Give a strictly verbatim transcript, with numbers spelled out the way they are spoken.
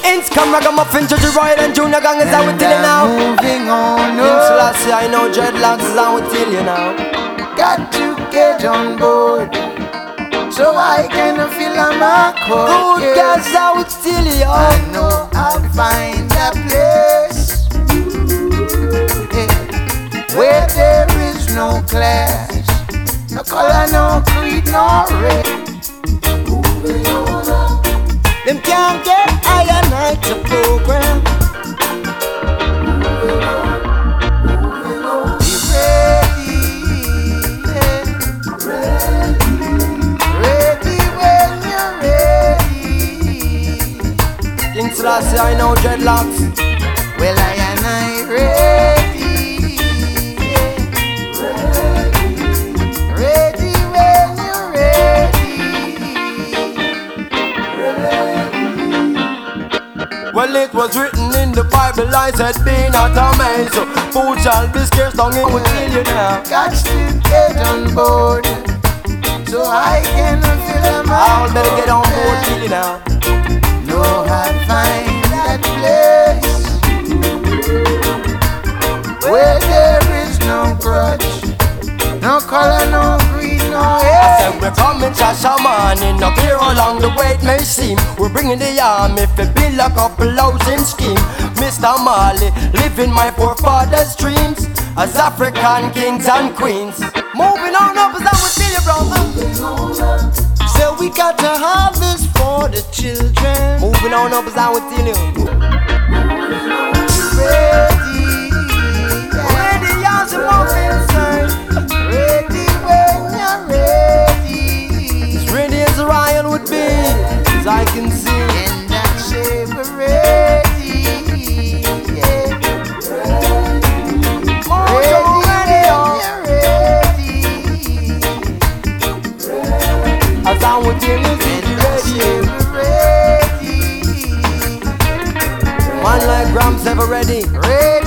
Inch, come ragamuffin, Judge Royal and Junior Gang is how we tell you now. Moving on Inch up. last year, I know dreadlocks is how we tell you now. Got to get on board so I can feel my core. Good girls how we tell you. I know I'll find a place, yeah, where there is no class, no color, no creed, no race. Them can't get higher night to program. Be ready, yeah. Ready when you're ready. Inch last year, I know dreadlocks. Well, I am I ready, yeah. Ready when you're ready. Well, it was written in the Bible, I said, be not amazed. So food shall be scarce, don't it will kill you now. Got to get on board so I can feel my I'll better get on board, kill you now. know how to find that place where there is no grudge, no color, no creed, no I hate. said we're coming, Shasha man, in a clear along the way it may seem. We're bringing the army to build a couple housing scheme. Mister Marley, living my forefathers' dreams as African kings and queens. Moving on up as I would tell you, bro. So we got to harvest for the children. Moving on up as I would tell you. Ready, Ready, y'all, some more concern. ready when you're ready. As ready as Ryan would be, as I can see. And I say we're ready, yeah. Oh, Ready, so ready, y'all. you're ready. As I would tell you, see And I you say ready. we're ready, One like Grams ever ready. ready.